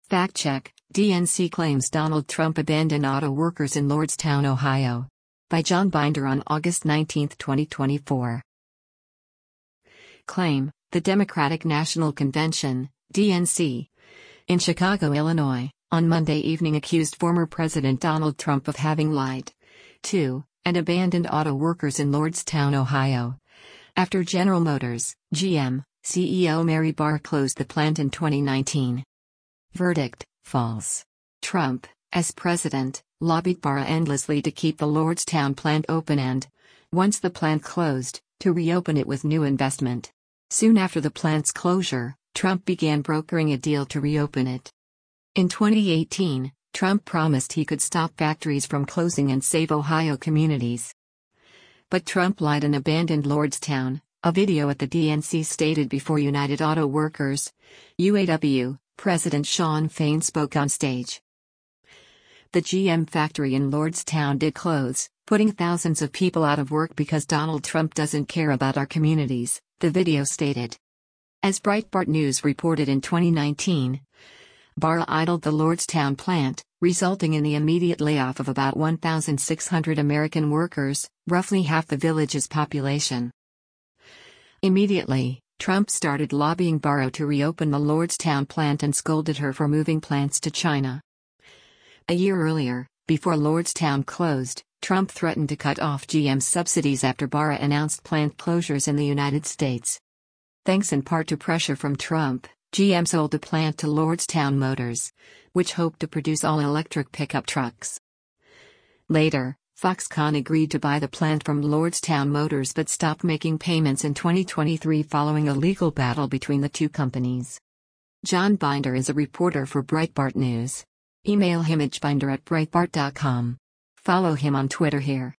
Fact check: DNC claims Donald Trump abandoned auto workers in Lordstown, Ohio. By John Binder on August 19, 2024. Claim: the Democratic National Convention, DNC, in Chicago, Illinois, on Monday evening accused former President Donald Trump of having lied to and abandoned auto workers in Lordstown, Ohio, after General Motors, GM, CEO Mary Barra closed the plant in 2019. Verdict: false. Trump, as president, lobbied Barra endlessly to keep the Lordstown plant open and, once the plant closed, to reopen it with new investment. Soon after the plant's closure, Trump began brokering a deal to reopen it. In 2018, Trump promised he could stop factories from closing and save Ohio communities. But Trump lied and abandoned Lordstown, a video at the DNC stated before United Auto Workers, UAW, President Shawn Fain spoke on stage. The GM factory in Lordstown did close, putting thousands of people out of work because Donald Trump doesn't care about our communities, the video stated. As Breitbart News reported in 2019, Barra idled the Lordstown plant, resulting in the immediate layoff of about 1,600 American workers, roughly half the village's population. Immediately, Trump started lobbying Barra to reopen the Lordstown plant and scolded her for moving plants to China. A year earlier, before Lordstown closed, Trump threatened to cut off GM's subsidies after Barra announced plant closures in the United States. Thanks in part to pressure from Trump, GM sold the plant to Lordstown Motors, which hoped to produce all-electric pickup trucks. Later, Foxconn agreed to buy the plant from Lordstown Motors but stopped making payments in 2023 following a legal battle between the two companies. John Binder is a reporter for Breitbart News. Email him at binder@breitbart.com. Follow him on Twitter here.